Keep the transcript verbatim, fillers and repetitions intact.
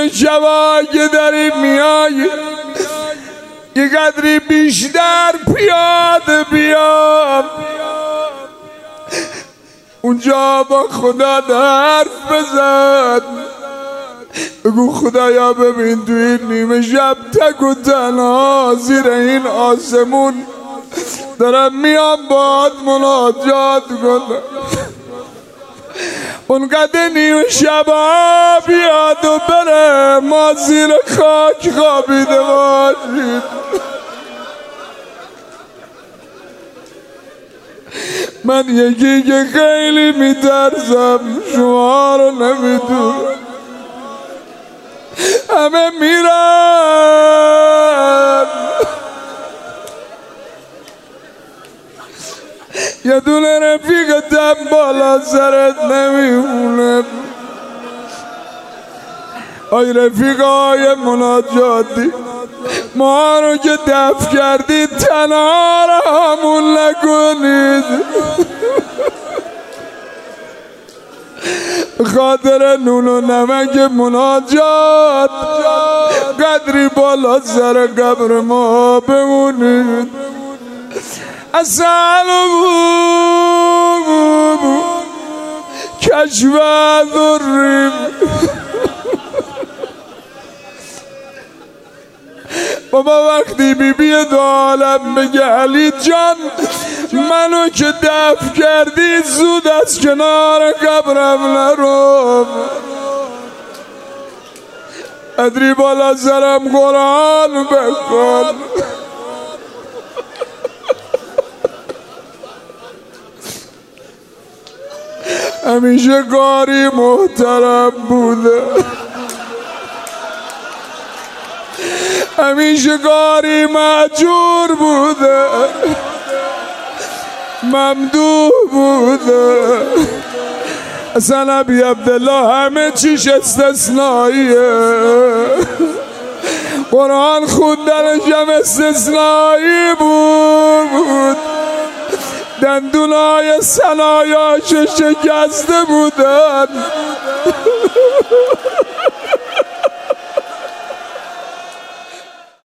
نیمه شبا که داری میای یه قدری بیشتر پیاده بیام اونجا با خدا حرف بزن بگو خدایا ببین تو این نیمه شب تک و تنها زیر این آسمون دارم میام باید مناجات کنم اونقدر نیمه شبا بیاد و بره ما زیر خاک خوابیده باشید من یکی که خیلی میترسم شما رو نمیدونم همه میرن یه دونه رفیقتم بالا سرت نمیمونه آی رفیقای مناجاتی ما رو که دفع کردید تنها را همون نکنید خاطر نون و نمک مناجات قدری بالا سر قبر ما بمونید اصل کشف ذریم بابا وقتی بی بی دو عالم بگه علی جان منو که دفع کردی زود از کنار قبرم نرو ادری بالا سرم قرآن بکن همیشه کاری محترم بوده همیشه کاری مأجور بوده ممدوح بوده اصلا ابی عبدالله همه چیش استثنائیه قرآن خوندنش هم استثنایی بود دندونای سنایاش شکسته بودن